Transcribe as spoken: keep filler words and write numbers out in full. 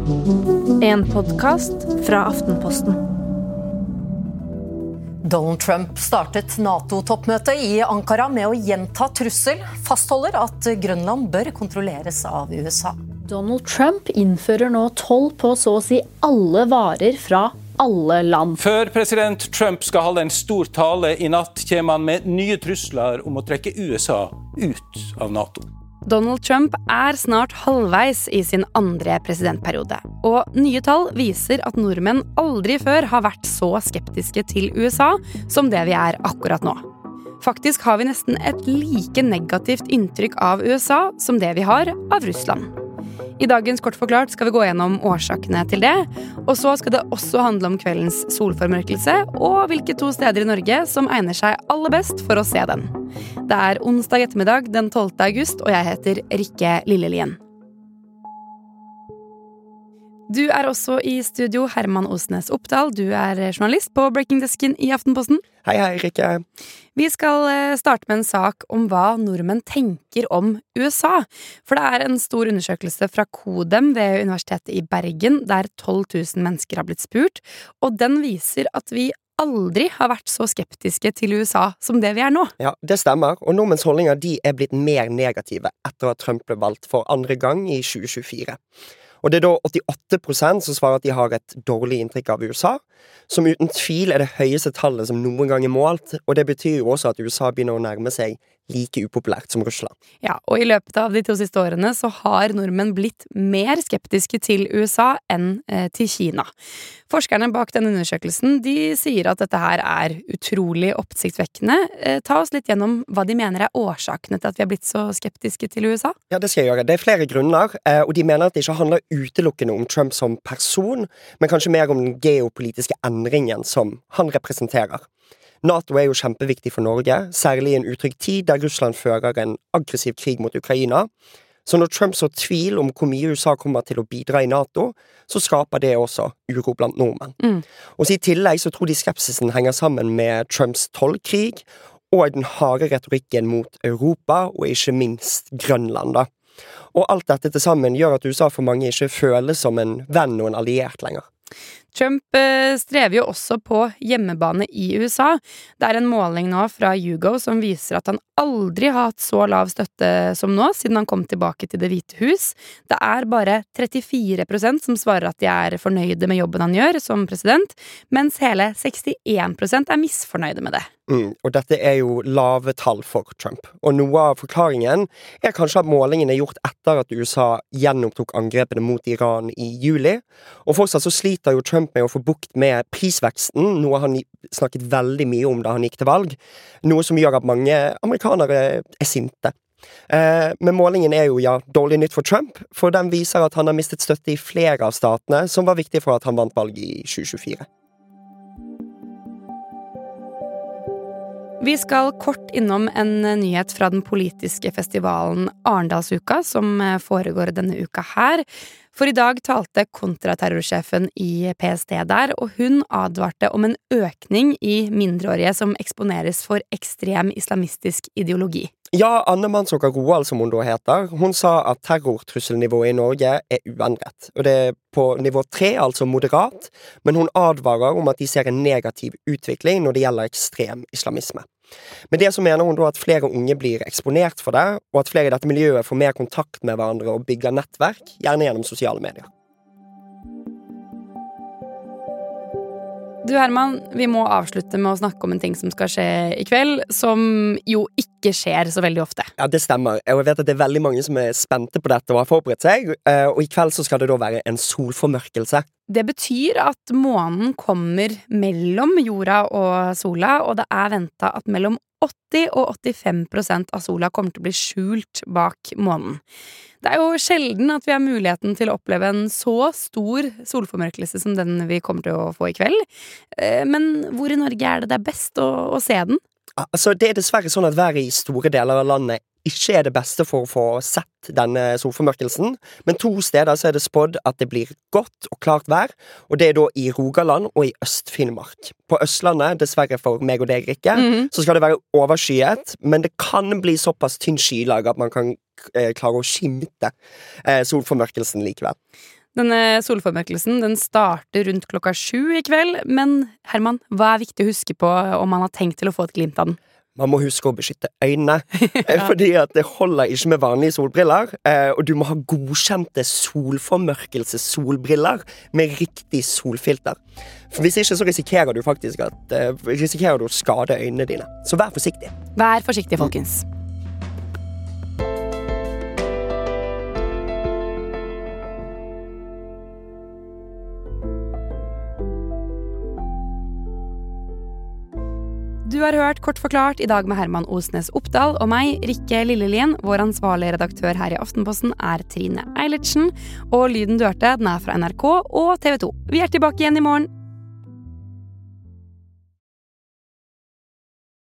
En podcast fra Aftenposten. Donald Trump startet NATO-toppmøtet i Ankara med å gjenta trussel, fastholder at Grønland bør kontrolleres av U S A. Donald Trump innfører nå toll på så å si alle varer fra alle land. Før president Trump skal holde en stor tale i natt, kommer han med nye trusler om å trekke U S A ut av NATO. Donald Trump er snart halvveis i sin andre presidentperiode, og nye tall viser at nordmenn aldri før har vært så skeptiske til U S A som det vi er akkurat nå. Faktisk har vi nesten et like negativt inntrykk av U S A som det vi har av Russland. I dagens Kort forklart skal vi gå gjennom årsakene til det, og så skal det også handle om kveldens solformørkelse og hvilke to steder i Norge som egner seg aller best for å se den. Det er onsdag ettermiddag den tolvte august, og jeg heter Rikke Lillelien. Du er også i studio, Herman Osnes Oppdal. Du er journalist på Breaking Desken i Aftenposten. Hei, hei, Rikke. Vi skal starte med en sak om hva nordmenn tenker om U S A. For det er en stor undersøkelse fra Kodem ved Universitetet i Bergen, der tolv tusen mennesker har blitt spurt, og den viser at vi aldri har vært så skeptiske til U S A som det vi er nå. Ja, det stemmer, og nordmenns holdninger de er blitt mer negative etter at Trump ble valgt for andre gang i tjue tjuefire. Og det er da åttiåtte prosent som svarer at de har et dårlig inntrykk av U S A, som uten tvil er det høyeste tallet som noen gang er målt, og det betyr jo også at U S A begynner å nærme seg like upopulært som Russland. Ja, og i løpet av de to siste årene så har nordmenn blitt mer skeptiske til U S A enn eh, til Kina. Forskerne bak denne undersøkelsen, de sier at dette her er utrolig oppsiktsvekkende. Eh, ta oss litt gjennom hva de mener er årsakene til at vi har blitt så skeptiske til U S A. Ja, det skal jeg gjøre. Det er flere grunner, eh, og de mener at det ikke handler utelukkende om Trump som person, men kanskje mer om den geopolitiske endringen som han representerer. NATO er jo kjempeviktig for Norge, særlig i en utrygg tid der Russland fører en aggressiv krig mot Ukraina. Så når Trump så tvil om hvor mye U S A kommer til å bidra i NATO, så skaper det også uro blant nordmenn. Mm. Og så i tillegg så tror de skepsisen henger sammen med Trumps tollkrig og den harde retorikken mot Europa og ikke minst Grønland da. Og alt dette til sammen gjør at U S A for mange ikke føles som en venn og en alliert lenger. Trump strever jo også på hjemmebane i U S A. Det er en måling nå fra YouGov som viser at han aldri har hatt så lav støtte som nå, siden han kom tilbake til Det hvite hus. Det er bare trettifire prosent som svarer at de er fornøyde med jobben han gjør som president, mens hele sekstien prosent er misfornøyde med det. Mm, og dette er jo lave tall for Trump. Og noe av forklaringen er kanskje at målingen er gjort etter at U S A gjennomtok angrepene mot Iran i juli. Og fortsatt så sliter jo Trump med å få bukt med prisveksten, noe han snakket veldig mye om da han gikk til valg. Noe som gjør at mange amerikanere er sinte. Eh, men målingen er jo ja, dårlig nytt for Trump, for den viser at han har mistet støtte i flere av statene som var viktige for at han vant valget i tjue tjuefire. Vi skal kort innom en nyhet fra den politiske festivalen Arendalsuka, som foregår denne uka her. For i dag talte kontraterrorsjefen i P S T der, og hun advarte om en økning i mindreårige som eksponeres for ekstrem islamistisk ideologi. Ja, Anne Mannsåker Roald, som hun da heter, hun sa at terrortrusselnivået i Norge er uendret. Og det er på nivå tre, altså moderat, men hun advarer om at de ser en negativ utvikling når det gjelder ekstrem islamisme. Men det som mener hun da at flere unge blir eksponert for det, og at flere i dette miljøet får mer kontakt med hverandre og bygger nettverk, gjerne gjennom sosiale medier. Du Herman, vi må avslutte med å snakke om en ting som skal skje i kveld, som jo ikke skjer så veldig ofte. Ja, det stemmer. Jeg vet at det er veldig mange som er spente på dette og har forberedt seg, og i kveld så skal det da være en solformørkelse. Det betyr at månen kommer mellom jorda og sola, og det er ventet at mellom åtti og åttifem prosent av sola kommer til å bli skjult bak månen. Det er jo sjelden at vi har muligheten til å oppleve en så stor solformørkelse som den vi kommer til å få i kveld. Men hvor i Norge er det det er best å, å se den? Altså, det er dessverre sånn at været i store deler av landet ikke er det beste for å få sett denne solformørkelsen, men to steder så er det spådd at det blir godt og klart vær, og det er da i Rogaland og i Øst-Finnmark. På Østlandet, dessverre for meg og deg, Rikke, mm-hmm. så skal det være overskyet, men det kan bli såpass tynn skylag at man kan eh, klare å skimte eh, solformørkelsen likevel. Denne solformørkelsen den starter rundt klokka sju i kveld, men Herman, hva er viktig å huske på om man har tenkt til å få et glimt av den? Man må huske å beskytte øynene, ja. Fordi at det holder ikke med vanlige solbriller, og du må ha godkjente solformørkelse-solbriller med riktig solfilter. For hvis ikke så risikerer du faktisk at, risikerer du å skade øynene dine. Så vær forsiktig. Vær forsiktig, folkens. Du har hørt Kort forklart i dag med Herman Osnes Oppdal og meg, Rikke Lillelien. Vår ansvarlige redaktør her i Aftenposten er Trine Eilertsen. Og lyden du hørte, den er fra N R K og T V to. Vi er tilbake igjen i morgen.